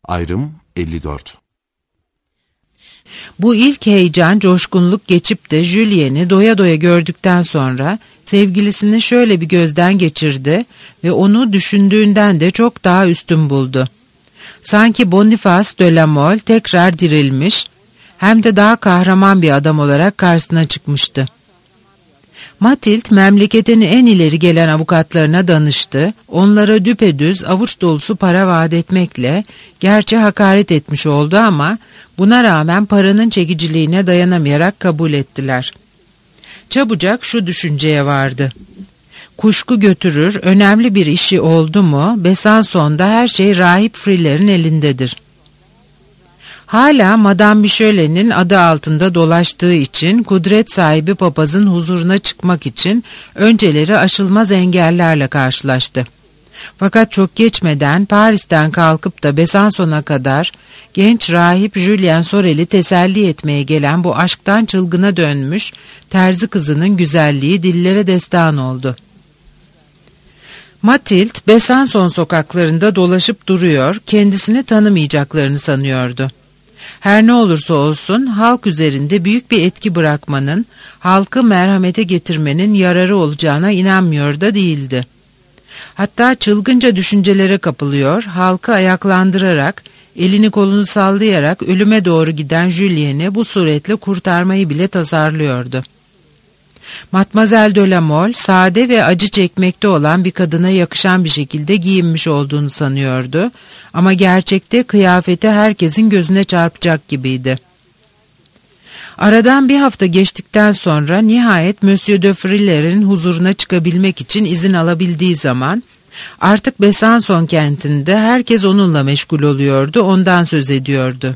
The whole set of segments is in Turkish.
Ayrım 54. Bu ilk heyecan, coşkunluk geçip de Julien'i doya doya gördükten sonra sevgilisini şöyle bir gözden geçirdi ve onu düşündüğünden de çok daha üstün buldu. Sanki Boniface de la Mole tekrar dirilmiş, hem de daha kahraman bir adam olarak karşısına çıkmıştı. Mathilde memleketin en ileri gelen avukatlarına danıştı, onlara düpedüz avuç dolusu para vaat etmekle gerçi hakaret etmiş oldu ama buna rağmen paranın çekiciliğine dayanamayarak kabul ettiler. Çabucak şu düşünceye vardı. Kuşku götürür, önemli bir işi oldu mu Besançon'da her şey rahip Friller'in elindedir. Hala Madame Michelet'in adı altında dolaştığı için kudret sahibi papazın huzuruna çıkmak için önceleri aşılmaz engellerle karşılaştı. Fakat çok geçmeden Paris'ten kalkıp da Besançon'a kadar genç rahip Julien Sorel'i teselli etmeye gelen bu aşktan çılgına dönmüş terzi kızının güzelliği dillere destan oldu. Mathilde Besançon sokaklarında dolaşıp duruyor, kendisini tanımayacaklarını sanıyordu. Her ne olursa olsun halk üzerinde büyük bir etki bırakmanın, halkı merhamete getirmenin yararı olacağına inanmıyor da değildi. Hatta çılgınca düşüncelere kapılıyor, halkı ayaklandırarak, elini kolunu sallayarak ölüme doğru giden Julien'i bu suretle kurtarmayı bile tasarlıyordu. Mademoiselle de la Mole, sade ve acı çekmekte olan bir kadına yakışan bir şekilde giyinmiş olduğunu sanıyordu ama gerçekte kıyafeti herkesin gözüne çarpacak gibiydi. Aradan bir hafta geçtikten sonra nihayet Monsieur de Friller'in huzuruna çıkabilmek için izin alabildiği zaman artık Besançon kentinde herkes onunla meşgul oluyordu, ondan söz ediyordu.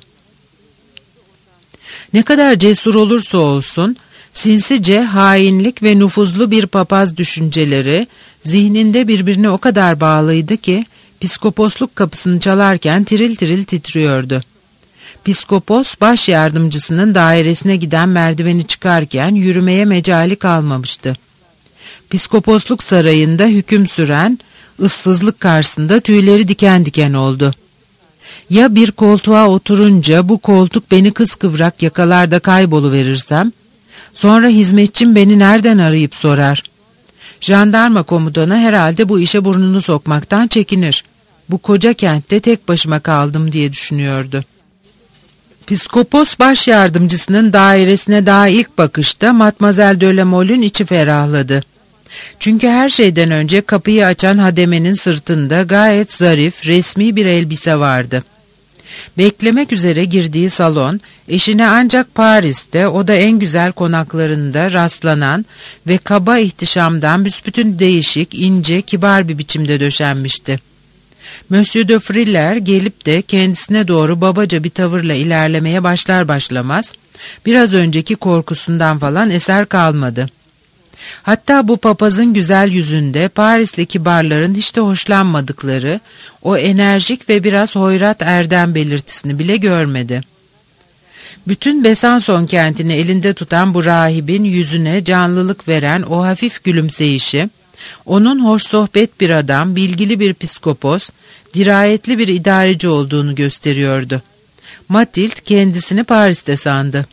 Ne kadar cesur olursa olsun, sinsice, hainlik ve nüfuzlu bir papaz düşünceleri zihninde birbirine o kadar bağlıydı ki piskoposluk kapısını çalarken tiril tiril titriyordu. Piskopos baş yardımcısının dairesine giden merdiveni çıkarken yürümeye mecali kalmamıştı. Piskoposluk sarayında hüküm süren ıssızlık karşısında tüyleri diken diken oldu. Ya bir koltuğa oturunca bu koltuk beni kıskıvrak yakalarda kayboluverirsem, sonra hizmetçim beni nereden arayıp sorar? Jandarma komutanı herhalde bu işe burnunu sokmaktan çekinir. Bu koca kentte tek başıma kaldım diye düşünüyordu. Piskopos baş yardımcısının dairesine daha ilk bakışta Mademoiselle de la Mole'ün içi ferahladı. Çünkü her şeyden önce kapıyı açan hademenin sırtında gayet zarif, resmi bir elbise vardı. Beklemek üzere girdiği salon, eşine ancak Paris'te, o da en güzel konaklarında rastlanan ve kaba ihtişamdan büsbütün değişik, ince, kibar bir biçimde döşenmişti. Monsieur de Friller gelip de kendisine doğru babaca bir tavırla ilerlemeye başlar başlamaz, biraz önceki korkusundan falan eser kalmadı. Hatta bu papazın güzel yüzünde Parisli kibarların hiç de hoşlanmadıkları o enerjik ve biraz hoyrat erdem belirtisini bile görmedi. Bütün Besançon kentini elinde tutan bu rahibin yüzüne canlılık veren o hafif gülümseyişi, onun hoş sohbet bir adam, bilgili bir piskopos, dirayetli bir idareci olduğunu gösteriyordu. Mathilde kendisini Paris'te sandı.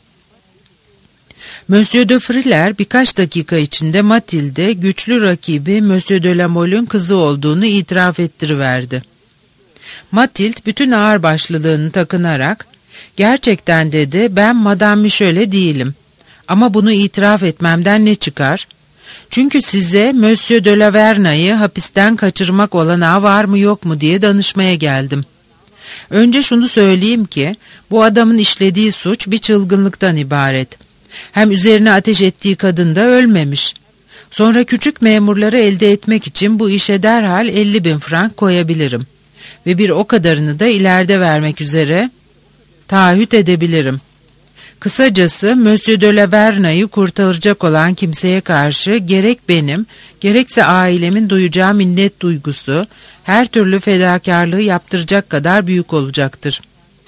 Monsieur de Friller birkaç dakika içinde Mathilde güçlü rakibi Monsieur de la Mole'ün kızı olduğunu itiraf ettiriverdi. Mathilde bütün ağırbaşlılığını takınarak, gerçekten dedi, ben Madame Michelet değilim ama bunu itiraf etmemden ne çıkar? Çünkü size Monsieur de la Verna'yı hapisten kaçırmak olanağı var mı yok mu diye danışmaya geldim. Önce şunu söyleyeyim ki bu adamın işlediği suç bir çılgınlıktan ibaret. Hem üzerine ateş ettiği kadın da ölmemiş. Sonra küçük memurları elde etmek için bu işe derhal 50.000 frank koyabilirim. Ve bir o kadarını da ileride vermek üzere taahhüt edebilirim. Kısacası Monsieur de la Verna'yı kurtaracak olan kimseye karşı gerek benim, gerekse ailemin duyacağı minnet duygusu her türlü fedakarlığı yaptıracak kadar büyük olacaktır.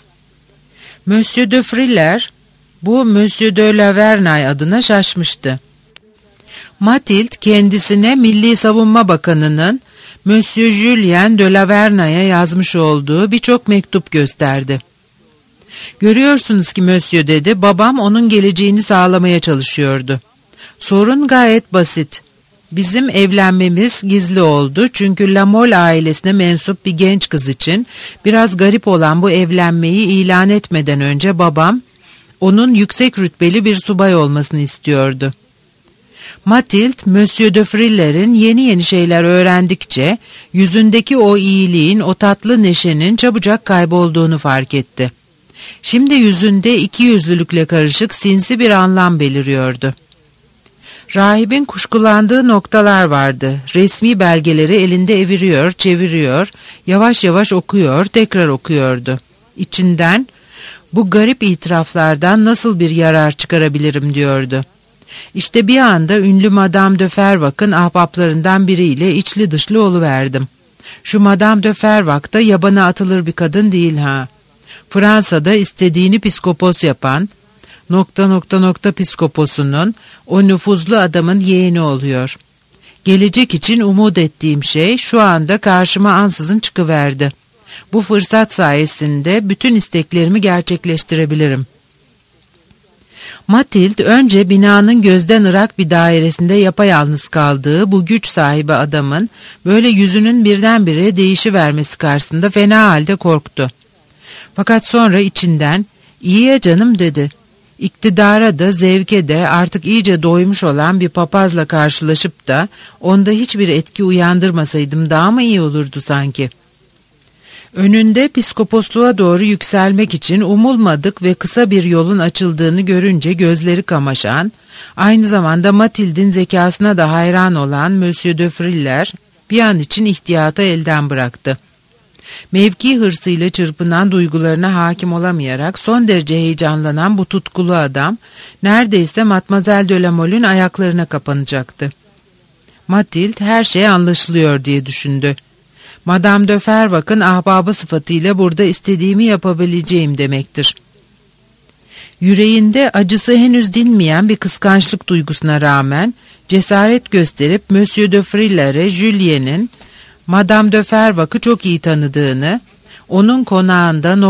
Monsieur de Friller, bu Monsieur de la Vernay adına şaşmıştı. Mathilde kendisine Milli Savunma Bakanı'nın Monsieur Julien de Laverna'ya yazmış olduğu birçok mektup gösterdi. "Görüyorsunuz ki Monsieur," dedi, "babam onun geleceğini sağlamaya çalışıyordu. Sorun gayet basit. Bizim evlenmemiz gizli oldu çünkü La Mole ailesine mensup bir genç kız için biraz garip olan bu evlenmeyi ilan etmeden önce babam onun yüksek rütbeli bir subay olmasını istiyordu. Mathilde, Monsieur de Friller'in yeni şeyler öğrendikçe yüzündeki o iyiliğin, o tatlı neşenin çabucak kaybolduğunu fark etti. Şimdi yüzünde ikiyüzlülükle karışık sinsi bir anlam beliriyordu. Rahibin kuşkulandığı noktalar vardı. Resmi belgeleri elinde eviriyor, çeviriyor, yavaş yavaş okuyor, tekrar okuyordu. İçinden, "Bu garip itiraflardan nasıl bir yarar çıkarabilirim?" diyordu. İşte bir anda ünlü Madame de Fervac'ın ahbaplarından biriyle içli dışlı oluverdim. Şu Madame de Fervac da yabana atılır bir kadın değil ha. Fransa'da istediğini piskopos yapan, ... piskoposunun, o nüfuzlu adamın yeğeni oluyor. Gelecek için umut ettiğim şey şu anda karşıma ansızın çıkıverdi. Bu fırsat sayesinde bütün isteklerimi gerçekleştirebilirim. Mathilde önce binanın gözden ırak bir dairesinde yapayalnız kaldığı bu güç sahibi adamın böyle yüzünün birdenbire değişivermesi karşısında fena halde korktu. Fakat sonra içinden, "İyi ya canım," dedi. "İktidara da zevke de artık iyice doymuş olan bir papazla karşılaşıp da onda hiçbir etki uyandırmasaydım daha mı iyi olurdu sanki?" Önünde piskoposluğa doğru yükselmek için umulmadık ve kısa bir yolun açıldığını görünce gözleri kamaşan, aynı zamanda Mathilde'in zekasına da hayran olan Monsieur de Friller bir an için ihtiyatı elden bıraktı. Mevki hırsıyla çırpınan duygularına hakim olamayarak son derece heyecanlanan bu tutkulu adam neredeyse Mademoiselle de la Mole'ün ayaklarına kapanacaktı. Mathilde her şey anlaşılıyor diye düşündü. Madame de Fervac'ın ahbabı sıfatıyla burada istediğimi yapabileceğim demektir. Yüreğinde acısı henüz dinmeyen bir kıskançlık duygusuna rağmen cesaret gösterip Monsieur de Friller'e Julien'in Madame de Fervac'ı çok iyi tanıdığını, onun konağında ...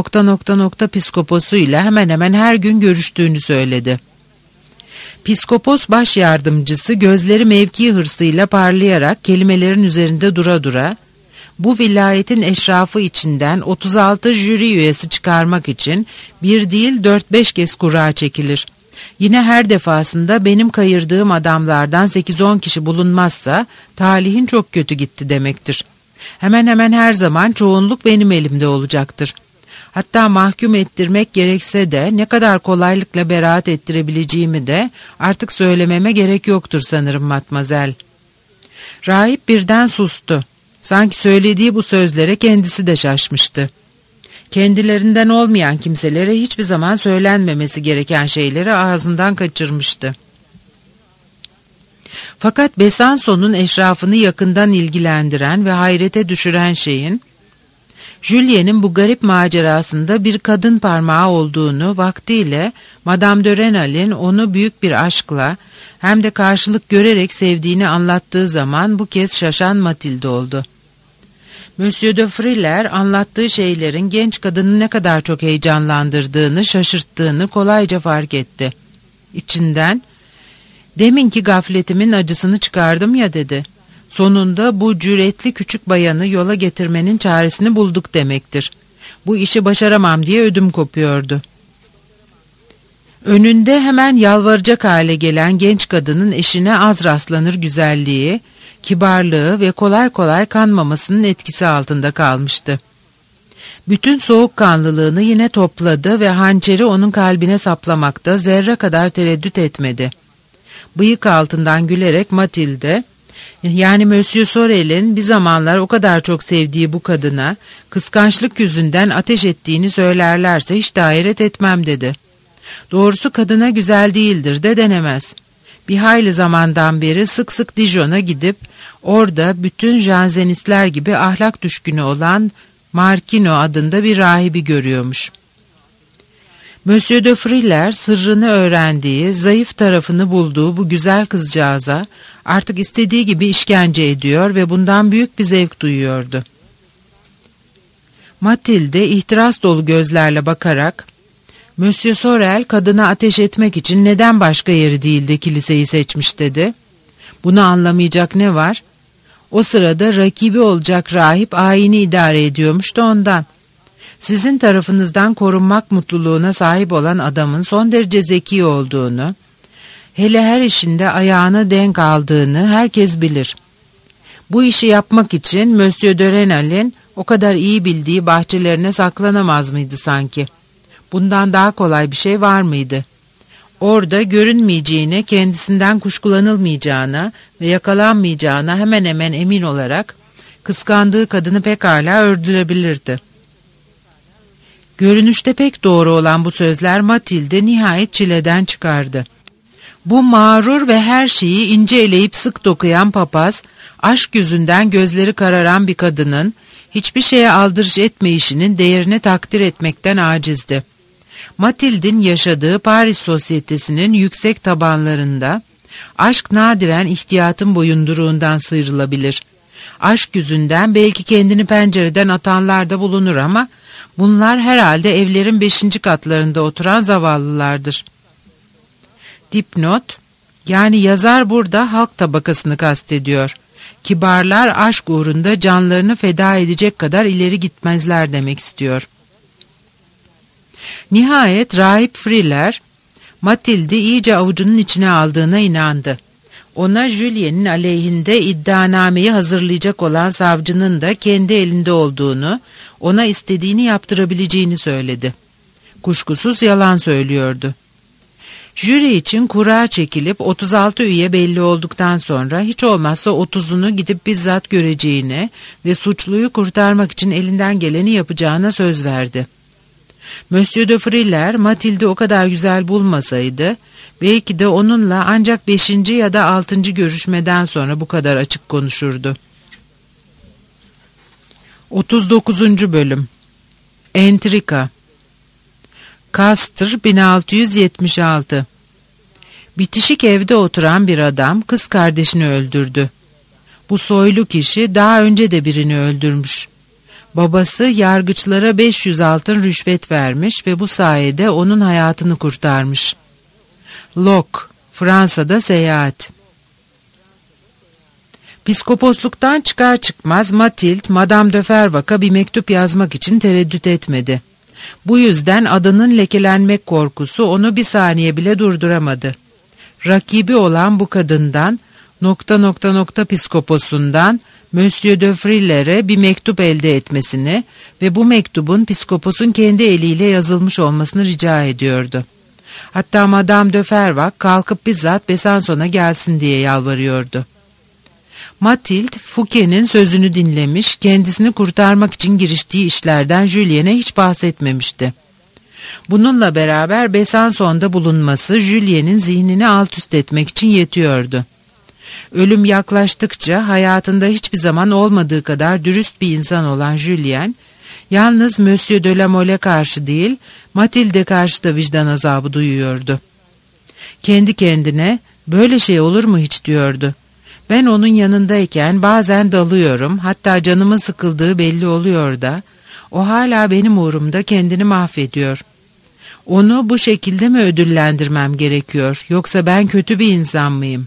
piskoposuyla hemen hemen her gün görüştüğünü söyledi. Piskopos baş yardımcısı gözleri mevki hırsıyla parlayarak kelimelerin üzerinde dura dura, bu vilayetin eşrafı içinden 36 jüri üyesi çıkarmak için bir değil 4-5 kez kura çekilir. Yine her defasında benim kayırdığım adamlardan 8-10 kişi bulunmazsa talihin çok kötü gitti demektir. Hemen hemen her zaman çoğunluk benim elimde olacaktır. Hatta mahkum ettirmek gerekse de ne kadar kolaylıkla beraat ettirebileceğimi de artık söylememe gerek yoktur sanırım matmazel. Rahip birden sustu. Sanki söylediği bu sözlere kendisi de şaşmıştı. Kendilerinden olmayan kimselere hiçbir zaman söylenmemesi gereken şeyleri ağzından kaçırmıştı. Fakat Besançon'un eşrafını yakından ilgilendiren ve hayrete düşüren şeyin, Julien'in bu garip macerasında bir kadın parmağı olduğunu vaktiyle Madame de Renal'in onu büyük bir aşkla hem de karşılık görerek sevdiğini anlattığı zaman bu kez şaşan Mathilde oldu. Monsieur de Friller anlattığı şeylerin genç kadını ne kadar çok heyecanlandırdığını, şaşırttığını kolayca fark etti. İçinden, "Deminki gafletimin acısını çıkardım ya," dedi. "Sonunda bu cüretli küçük bayanı yola getirmenin çaresini bulduk demektir. Bu işi başaramam diye ödüm kopuyordu." Önünde hemen yalvaracak hale gelen genç kadının eşine az rastlanır güzelliği, kibarlığı ve kolay kolay kanmamasının etkisi altında kalmıştı. Bütün soğukkanlılığını yine topladı ve hançeri onun kalbine saplamakta zerre kadar tereddüt etmedi. Bıyık altından gülerek Mathilde, yani Monsieur Sorel'in bir zamanlar o kadar çok sevdiği bu kadına kıskançlık yüzünden ateş ettiğini söylerlerse hiç de hayret etmem dedi. Doğrusu kadına güzel değildir de denemez. Bir hayli zamandan beri sık sık Dijon'a gidip orada bütün jansenistler gibi ahlak düşkünü olan Marquino adında bir rahibi görüyormuş. Monsieur de Friller sırrını öğrendiği, zayıf tarafını bulduğu bu güzel kızcağıza Artık istediği gibi işkence ediyor ve bundan büyük bir zevk duyuyordu. Matilde ihtiras dolu gözlerle bakarak, "Monsieur Sorel kadına ateş etmek için neden başka yeri değil de kiliseyi seçmiş?" dedi. "Bunu anlamayacak ne var? O sırada rakibi olacak rahip ayini idare ediyormuş da ondan. Sizin tarafınızdan korunmak mutluluğuna sahip olan adamın son derece zeki olduğunu, hele her işinde ayağına denk aldığını herkes bilir. Bu işi yapmak için Monsieur de Renal'in o kadar iyi bildiği bahçelerine saklanamaz mıydı sanki? Bundan daha kolay bir şey var mıydı? Orada görünmeyeceğine, kendisinden kuşkulanılmayacağına ve yakalanmayacağına hemen hemen emin olarak kıskandığı kadını pekala öldürebilirdi." Görünüşte pek doğru olan bu sözler Matilde nihayet çileden çıkardı. Bu mağrur ve her şeyi ince eleyip sık dokuyan papaz, aşk yüzünden gözleri kararan bir kadının hiçbir şeye aldırış etmeyişinin değerini takdir etmekten acizdi. Matild'in yaşadığı Paris sosyetesinin yüksek tabanlarında aşk nadiren ihtiyatın boyunduruğundan sıyrılabilir. Aşk yüzünden belki kendini pencereden atanlar da bulunur ama bunlar herhalde evlerin 5. katlarında oturan zavallılardır. Dipnot, yani yazar burada halk tabakasını kastediyor. Kibarlar aşk uğrunda canlarını feda edecek kadar ileri gitmezler demek istiyor. Nihayet rahip Friler, Matilde iyice avucunun içine aldığına inandı. Ona Julien'in aleyhinde iddianameyi hazırlayacak olan savcının da kendi elinde olduğunu, ona istediğini yaptırabileceğini söyledi. Kuşkusuz yalan söylüyordu. Jüri için kura çekilip 36 üye belli olduktan sonra hiç olmazsa 30'unu gidip bizzat göreceğine ve suçluyu kurtarmak için elinden geleni yapacağına söz verdi. Monsieur de Frilair, Matilde o kadar güzel bulmasaydı, belki de onunla ancak 5. ya da 6. görüşmeden sonra bu kadar açık konuşurdu. 39. Bölüm Entrika. Castres 1676. Bitişik evde oturan bir adam kız kardeşini öldürdü. Bu soylu kişi daha önce de birini öldürmüş. Babası yargıçlara 500 altın rüşvet vermiş ve bu sayede onun hayatını kurtarmış. Locke, Fransa'da seyahat. Piskoposluktan çıkar çıkmaz Mathilde, Madame de Fervac'a bir mektup yazmak için tereddüt etmedi. Bu yüzden adının lekelenmek korkusu onu bir saniye bile durduramadı. Rakibi olan bu kadından, ... piskoposundan, Monsieur de Frilair'e bir mektup elde etmesini ve bu mektubun piskoposun kendi eliyle yazılmış olmasını rica ediyordu. Hatta Madame de Fervac kalkıp bizzat Besançon'a gelsin diye yalvarıyordu. Mathilde, Fouquet'in sözünü dinlemiş, kendisini kurtarmak için giriştiği işlerden Julien'e hiç bahsetmemişti. Bununla beraber Besançon'da bulunması Julien'in zihnini alt üst etmek için yetiyordu. Ölüm yaklaştıkça hayatında hiçbir zaman olmadığı kadar dürüst bir insan olan Julien, yalnız Monsieur de la Mole'e karşı değil, Mathilde karşı da vicdan azabı duyuyordu. Kendi kendine, böyle şey olur mu hiç diyordu. Ben onun yanındayken bazen dalıyorum, hatta canımın sıkıldığı belli oluyor da, o hala benim uğrumda kendini mahvediyor. Onu bu şekilde mi ödüllendirmem gerekiyor, yoksa ben kötü bir insan mıyım?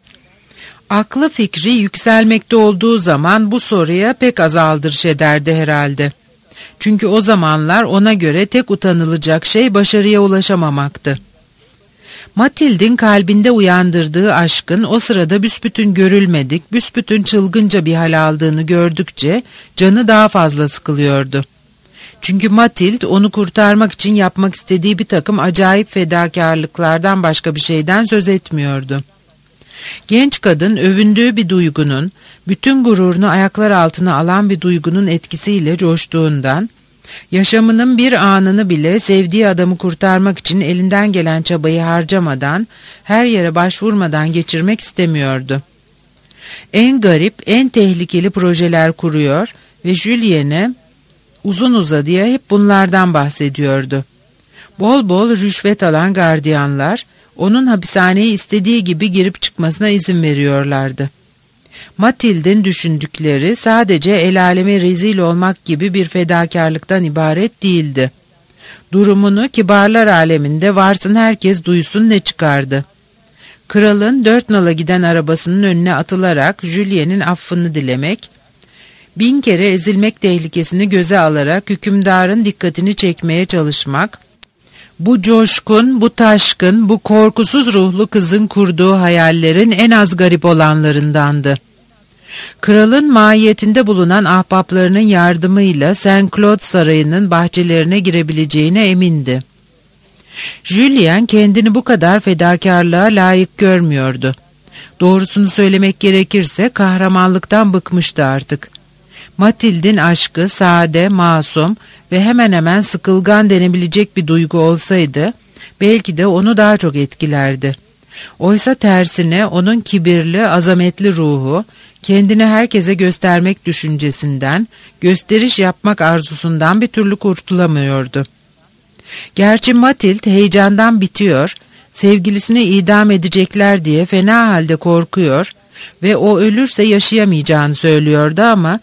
Aklı fikri yükselmekte olduğu zaman bu soruya pek az aldırış ederdi herhalde. Çünkü o zamanlar ona göre tek utanılacak şey başarıya ulaşamamaktı. Mathilde'in kalbinde uyandırdığı aşkın o sırada büsbütün görülmedik, büsbütün çılgınca bir hal aldığını gördükçe canı daha fazla sıkılıyordu. Çünkü Mathilde onu kurtarmak için yapmak istediği bir takım acayip fedakarlıklardan başka bir şeyden söz etmiyordu. Genç kadın övündüğü bir duygunun, bütün gururunu ayaklar altına alan bir duygunun etkisiyle coştuğundan, yaşamının bir anını bile sevdiği adamı kurtarmak için elinden gelen çabayı harcamadan, her yere başvurmadan geçirmek istemiyordu. En garip, en tehlikeli projeler kuruyor ve Julien'e uzun uzadıya hep bunlardan bahsediyordu. Bol bol rüşvet alan gardiyanlar onun hapishaneyi istediği gibi girip çıkmasına izin veriyorlardı. Matild'in düşündükleri sadece el aleme rezil olmak gibi bir fedakarlıktan ibaret değildi. Durumunu kibarlar aleminde varsın herkes duysun ne çıkardı. Kralın 4 nala giden arabasının önüne atılarak Julien'in affını dilemek, 1000 kere ezilmek tehlikesini göze alarak hükümdarın dikkatini çekmeye çalışmak, bu coşkun, bu taşkın, bu korkusuz ruhlu kızın kurduğu hayallerin en az garip olanlarındandı. Kralın mahiyetinde bulunan ahbaplarının yardımıyla Saint Claude Sarayı'nın bahçelerine girebileceğine emindi. Julien kendini bu kadar fedakarlığa layık görmüyordu. Doğrusunu söylemek gerekirse kahramanlıktan bıkmıştı artık. Matild'in aşkı sade, masum ve hemen hemen sıkılgan denebilecek bir duygu olsaydı, belki de onu daha çok etkilerdi. Oysa tersine onun kibirli, azametli ruhu, kendini herkese göstermek düşüncesinden, gösteriş yapmak arzusundan bir türlü kurtulamıyordu. Gerçi Matild heyecandan bitiyor, sevgilisini idam edecekler diye fena halde korkuyor ve o ölürse yaşayamayacağını söylüyordu ama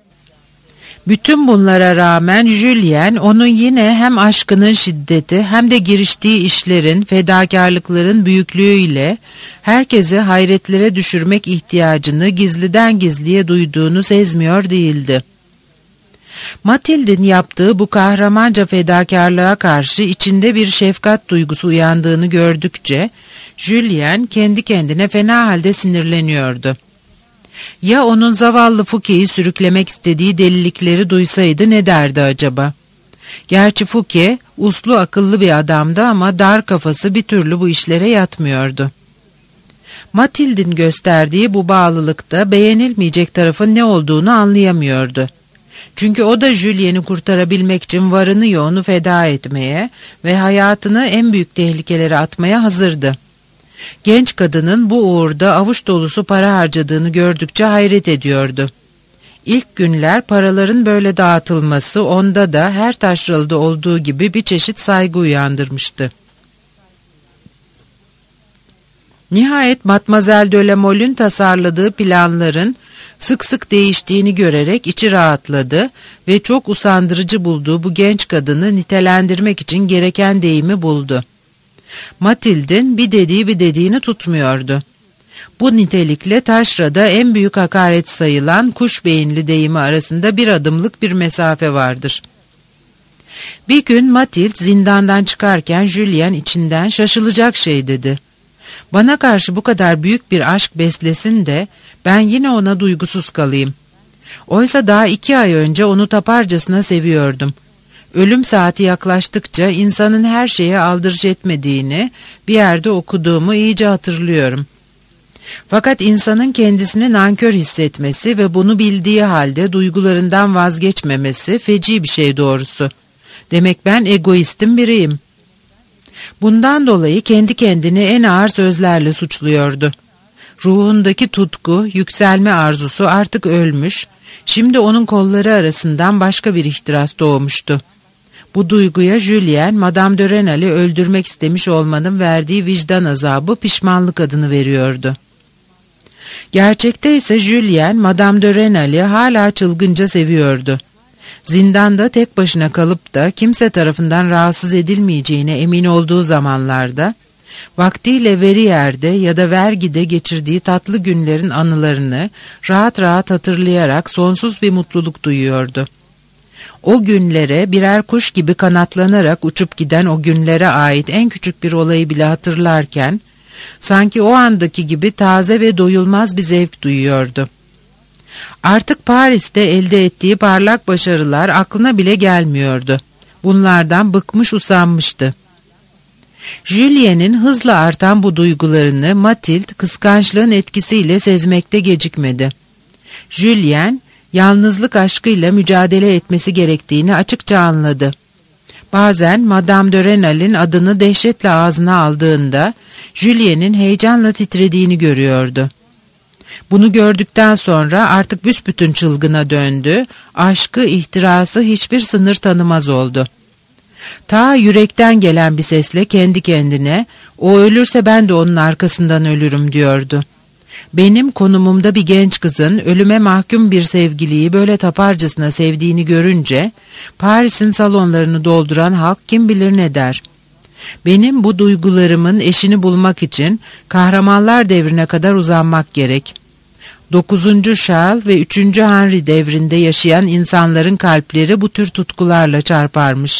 bütün bunlara rağmen Julien onun yine hem aşkının şiddeti hem de giriştiği işlerin, fedakarlıkların büyüklüğüyle herkesi hayretlere düşürmek ihtiyacını gizliden gizliye duyduğunu sezmiyor değildi. Matild'in yaptığı bu kahramanca fedakarlığa karşı içinde bir şefkat duygusu uyandığını gördükçe Julien kendi kendine fena halde sinirleniyordu. Ya onun zavallı Fouquet'i sürüklemek istediği delilikleri duysaydı ne derdi acaba? Gerçi Fouquet uslu akıllı bir adamdı ama dar kafası bir türlü bu işlere yatmıyordu. Matild'in gösterdiği bu bağlılıkta beğenilmeyecek tarafın ne olduğunu anlayamıyordu. Çünkü o da Julien'i kurtarabilmek için varını yoğunu feda etmeye ve hayatını en büyük tehlikelere atmaya hazırdı. Genç kadının bu uğurda avuç dolusu para harcadığını gördükçe hayret ediyordu. İlk günler paraların böyle dağıtılması onda da her taşralıda olduğu gibi bir çeşit saygı uyandırmıştı. Nihayet Mademoiselle de la Mole'ün tasarladığı planların sık sık değiştiğini görerek içi rahatladı ve çok usandırıcı bulduğu bu genç kadını nitelendirmek için gereken deyimi buldu. Matild'in bir dediğini tutmuyordu. Bu nitelikle taşrada en büyük hakaret sayılan kuş beyinli deyimi arasında bir adımlık bir mesafe vardır. Bir gün Matild zindandan çıkarken Julien içinden şaşılacak şey dedi. Bana karşı bu kadar büyük bir aşk beslesin de ben yine ona duygusuz kalayım. Oysa daha 2 ay önce onu taparcasına seviyordum. Ölüm saati yaklaştıkça insanın her şeye aldırış etmediğini bir yerde okuduğumu iyice hatırlıyorum. Fakat insanın kendisini nankör hissetmesi ve bunu bildiği halde duygularından vazgeçmemesi feci bir şey doğrusu. Demek ben egoistin biriyim. Bundan dolayı kendi kendini en ağır sözlerle suçluyordu. Ruhundaki tutku, yükselme arzusu artık ölmüş, şimdi onun kolları arasından başka bir ihtiras doğmuştu. Bu duyguya Julien, Madame de Renal'i öldürmek istemiş olmanın verdiği vicdan azabı pişmanlık adını veriyordu. Gerçekte ise Julien, Madame de Renal'i hala çılgınca seviyordu. Zindanda tek başına kalıp da kimse tarafından rahatsız edilmeyeceğine emin olduğu zamanlarda, vaktiyle Verrier'de ya da Vergide geçirdiği tatlı günlerin anılarını rahat rahat hatırlayarak sonsuz bir mutluluk duyuyordu. O günlere birer kuş gibi kanatlanarak uçup giden o günlere ait en küçük bir olayı bile hatırlarken, sanki o andaki gibi taze ve doyulmaz bir zevk duyuyordu. Artık Paris'te elde ettiği parlak başarılar aklına bile gelmiyordu. Bunlardan bıkmış usanmıştı. Julien'in hızla artan bu duygularını Mathilde kıskançlığın etkisiyle sezmekte gecikmedi. Julien, yalnızlık aşkıyla mücadele etmesi gerektiğini açıkça anladı. Bazen Madame de Renal'in adını dehşetle ağzına aldığında Julien'in heyecanla titrediğini görüyordu. Bunu gördükten sonra artık büsbütün çılgına döndü, aşkı, ihtirası hiçbir sınır tanımaz oldu. Ta yürekten gelen bir sesle kendi kendine, o ölürse ben de onun arkasından ölürüm diyordu. Benim konumumda bir genç kızın ölüme mahkum bir sevgiliyi böyle taparcasına sevdiğini görünce, Paris'in salonlarını dolduran halk kim bilir ne der. Benim bu duygularımın eşini bulmak için kahramanlar devrine kadar uzanmak gerek. 9. Charles ve 3. Henry devrinde yaşayan insanların kalpleri bu tür tutkularla çarparmış.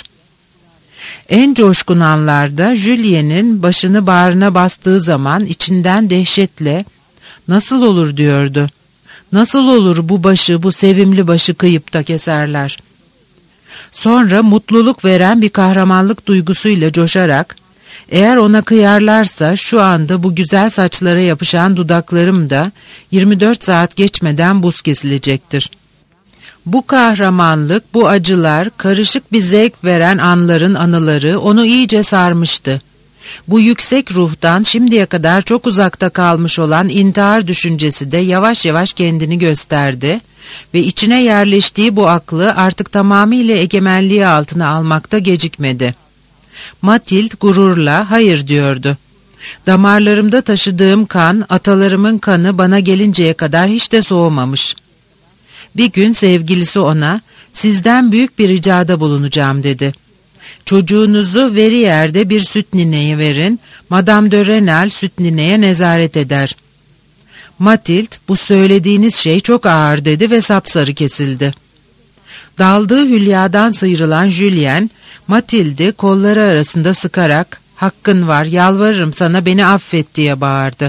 En coşkun anlarda Julien'in başını bağrına bastığı zaman içinden dehşetle "Nasıl olur?" diyordu. "Nasıl olur bu başı, bu sevimli başı kıyıp da keserler?" Sonra mutluluk veren bir kahramanlık duygusuyla coşarak, "Eğer ona kıyarlarsa şu anda bu güzel saçlara yapışan dudaklarım da 24 saat geçmeden buz kesilecektir." Bu kahramanlık, bu acılar, karışık bir zevk veren anların anıları onu iyice sarmıştı. Bu yüksek ruhtan şimdiye kadar çok uzakta kalmış olan intihar düşüncesi de yavaş yavaş kendini gösterdi ve içine yerleştiği bu aklı artık tamamıyla egemenliği altına almakta gecikmedi. Matilde gururla hayır diyordu. "Damarlarımda taşıdığım kan, atalarımın kanı bana gelinceye kadar hiç de soğumamış." Bir gün sevgilisi ona, "Sizden büyük bir ricada bulunacağım." dedi. "Çocuğunuzu Verrier'de bir süt nineye verin, Madame de Rênal süt nineye nezaret eder." Matilde, "Bu söylediğiniz şey çok ağır." dedi ve sapsarı kesildi. Daldığı hülyadan sıyrılan Julien, Matilde'i kolları arasında sıkarak, "Hakkın var, yalvarırım sana, beni affet." diye bağırdı.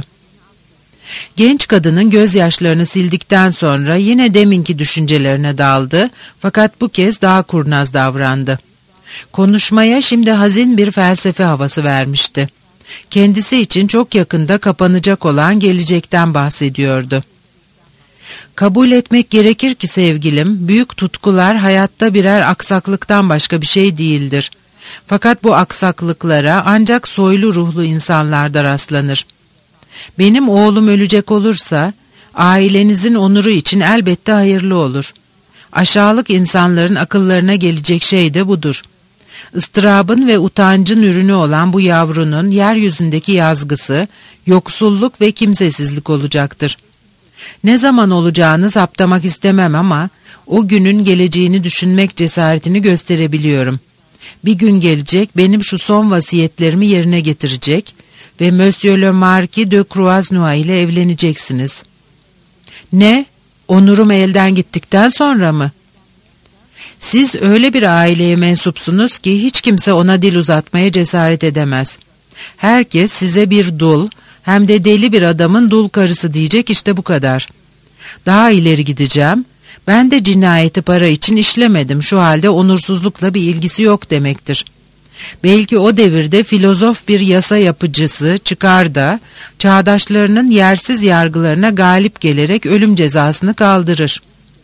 Genç kadının gözyaşlarını sildikten sonra yine deminki düşüncelerine daldı, fakat bu kez daha kurnaz davrandı. Konuşmaya şimdi hazin bir felsefe havası vermişti. Kendisi için çok yakında kapanacak olan gelecekten bahsediyordu. "Kabul etmek gerekir ki sevgilim, büyük tutkular hayatta birer aksaklıktan başka bir şey değildir. Fakat bu aksaklıklara ancak soylu ruhlu insanlarda rastlanır. Benim oğlum ölecek olursa, ailenizin onuru için elbette hayırlı olur. Aşağılık insanların akıllarına gelecek şey de budur. Istırabın ve utancın ürünü olan bu yavrunun yeryüzündeki yazgısı, yoksulluk ve kimsesizlik olacaktır. Ne zaman olacağını saptamak istemem ama, o günün geleceğini düşünmek cesaretini gösterebiliyorum. Bir gün gelecek, benim şu son vasiyetlerimi yerine getirecek ve Monsieur le Marquis de Croisenois ile evleneceksiniz." "Ne? Onurum elden gittikten sonra mı?" "Siz öyle bir aileye mensupsunuz ki hiç kimse ona dil uzatmaya cesaret edemez. Herkes size bir dul, hem de deli bir adamın dul karısı diyecek, işte bu kadar. Daha ileri gideceğim. Ben de cinayeti para için işlemedim, şu halde onursuzlukla bir ilgisi yok demektir. Belki o devirde filozof bir yasa yapıcısı çıkar da çağdaşlarının yersiz yargılarına galip gelerek ölüm cezasını kaldırır."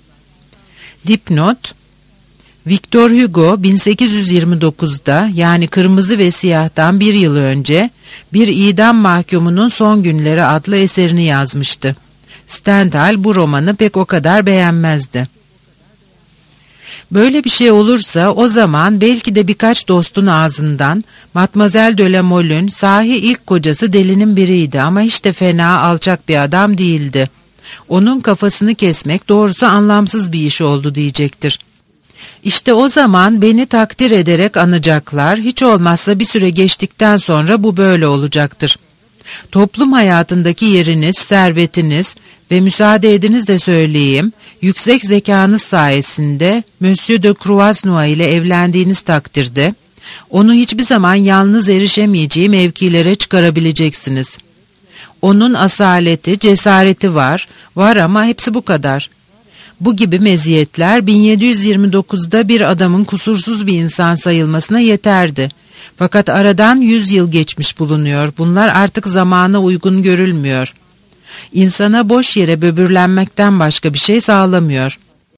Dipnot: Victor Hugo 1829'da, yani Kırmızı ve Siyah'tan bir yıl önce, Bir İdam Mahkumunun Son Günleri adlı eserini yazmıştı. Stendhal bu romanı pek o kadar beğenmezdi. Böyle bir şey olursa o zaman belki de birkaç dostun ağzından Mademoiselle de la Mole'ün sahi ilk kocası delinin biriydi ama hiç de fena alçak bir adam değildi. Onun kafasını kesmek doğrusu anlamsız bir iş oldu diyecektir. İşte o zaman beni takdir ederek anacaklar, hiç olmazsa bir süre geçtikten sonra bu böyle olacaktır. Toplum hayatındaki yeriniz, servetiniz ve müsaade ediniz de söyleyeyim, yüksek zekanız sayesinde Monsieur de Croisenois ile evlendiğiniz takdirde, onu hiçbir zaman yalnız erişemeyeceği mevkilere çıkarabileceksiniz. Onun asaleti, cesareti var ama hepsi bu kadar. Bu gibi meziyetler 1729'da bir adamın kusursuz bir insan sayılmasına yeterdi. Fakat aradan 100 yıl geçmiş bulunuyor. Bunlar artık zamana uygun görülmüyor. İnsana boş yere böbürlenmekten başka bir şey sağlamıyor.